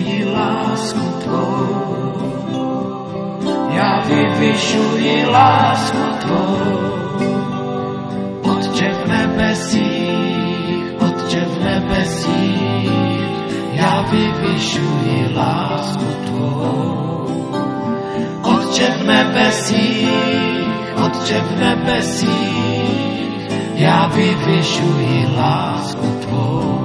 vyvyšuji lásku tvou. Ja vyvyšuji lásku tvou. Otče v nebesích, Otče v nebesích, ja vyvyšuji lásku tvou. Otče v nebesích, Otče v nebesích, ja vyvyšuji lásku tvou.